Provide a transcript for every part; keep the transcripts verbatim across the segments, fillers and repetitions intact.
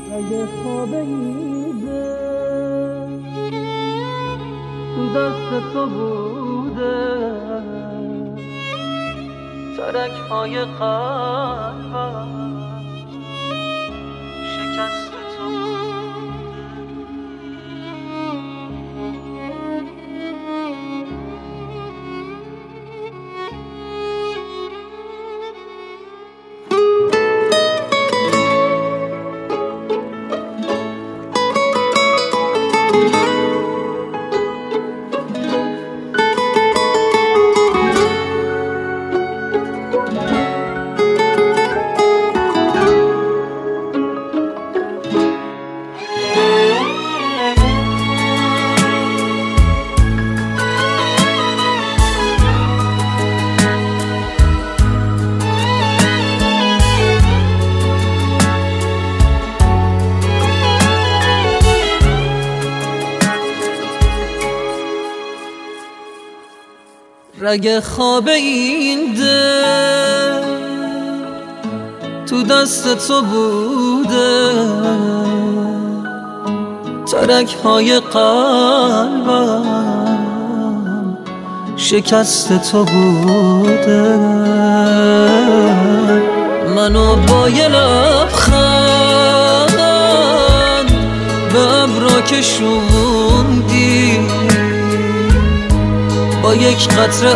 اگه خواب ایده تو دست تو بوده، ترک های قلبم شکست تو بوده. رگ خواب این دل تو دست تو بوده، ترک های قلبم شکست تو بوده. منو با یه لبخند به ابرا کشوندی، با یک قطره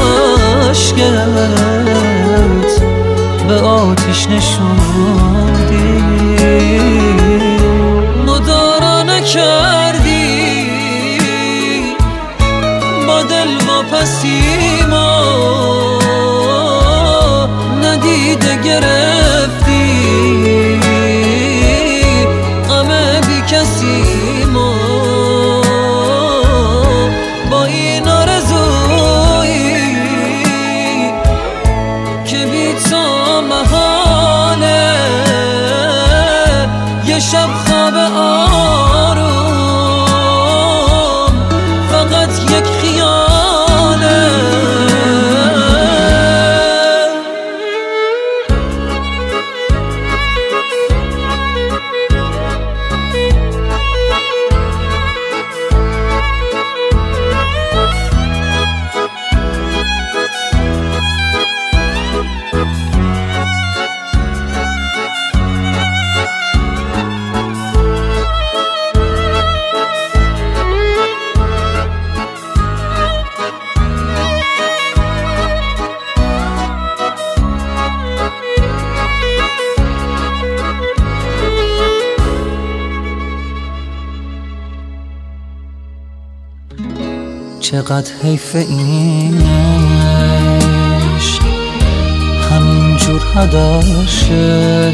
اشکت به آتیش نشوندی. مدارا نکردی با دل واپسی ما، ندیده گرفتی غم بی کسی ما. با این آرزویی که بی تو محاله، یه شب خواب آروم فقط یک خیاله. چقدر حیف این عشق همینجور هدر شه،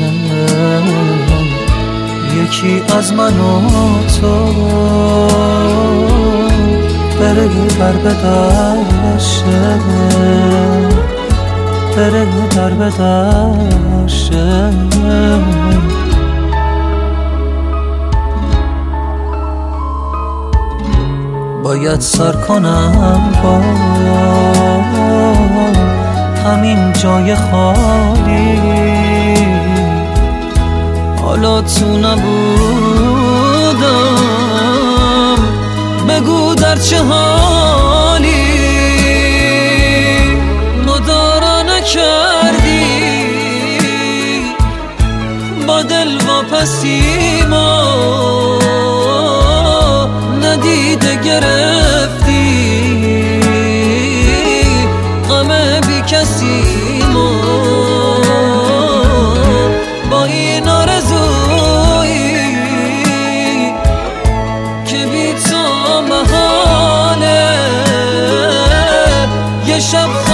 یکی از من و تو بره در به در شه، بره در به در شه. باید سر کنم با همین جای خالی، حالا تو نبودم بگو در چه حالی. مدارا نکردی با دل واپسی ما، ندیده گرفتی غم بی کسی ما. با این آرزویی که بی تو محاله، یه شب